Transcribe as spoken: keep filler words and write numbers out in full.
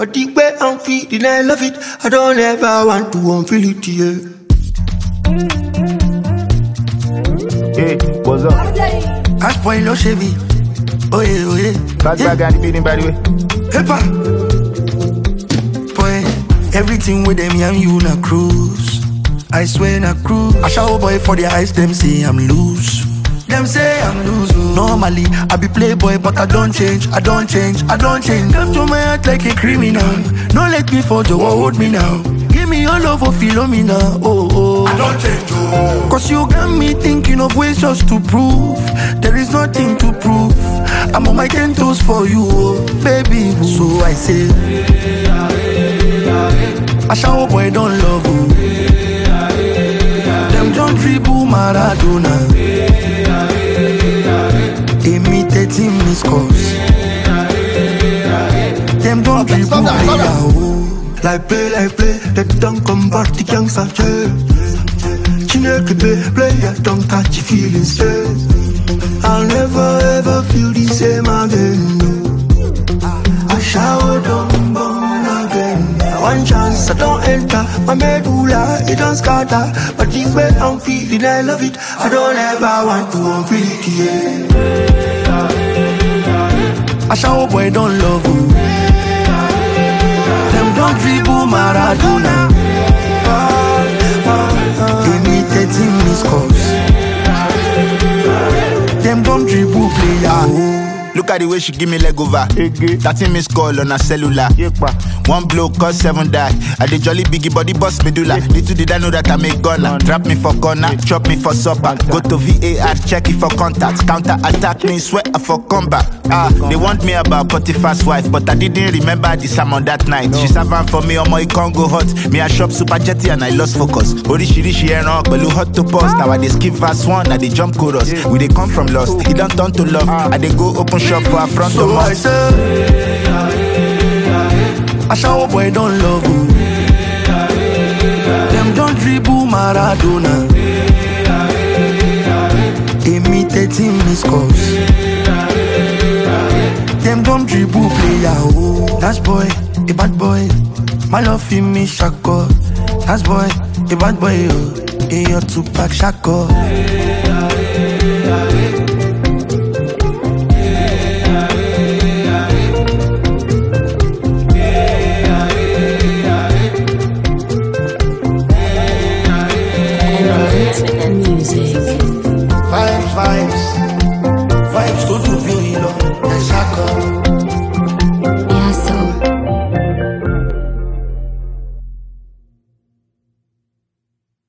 But the way I'm feeling, I love it. I don't ever want to unfeel it, yeah. Hey, what's up? Cash boy, no Chevy. Oh yeah, oh yeah. Fast yeah. Bag and the building, by the way. Hey, pa. Boy, everything with them, I'm you na cruise. I swear na cruise. I shower boy for the eyes, them say I'm loose. Them say I'm loose. Normally, I be playboy, but I don't change, I don't change, I don't change. Come to my heart like a criminal. No let me fall, you hold me now. Give me your love for Philomena, oh oh. I don't change, oh. Cause you got me thinking of ways just to prove there is nothing to prove. I'm on my ten toes for you, oh, baby. So I say, I shower boy don't love you. Them don't dribble Maradona. Imitating Miss Cause. Them don't dribble Maradona. Like play, like play, they don't convert the gangster church. Chineke play, play, don't catch your feelings stress. I'll never ever feel the same again. I shower down, born again. One chance I don't enter, my medulla, it don't scatter. But the way I'm feeling, I love it. I don't ever want to unfeel it, yeah. I shower boy, don't love you. Don't dribble Maradona. Imitating Miss Cause. Them don't dribble player. Look at the way she give me leg over. thirteen missed call on her cellular. One blow cause seven die. I the jolly biggie body boss medulla. Little did I know that I make gunner. Trap me for corner, chop me for supper. Go to V A R, check it for contact. Counter attack me, sweat for combat. Ah, they want me about Potiphar's wife, but I didn't remember the sermon that night. She served for me on my Congo hot. Me I shop super jetty and I lost focus. Orishirishi eran belu hot to pause. Now I dey skip verse one, I dey jump chorus. We dey come from lost, it don't turn to love. I dey go open shop for a front so of I say, I shower boy don't love you. Them don't dribble Maradona. Imitating Miss Cause. Them don't dribble player. Oh, that's boy, a bad boy. My love in me shako. That's boy, a bad boy. Oh, in your two pack shako.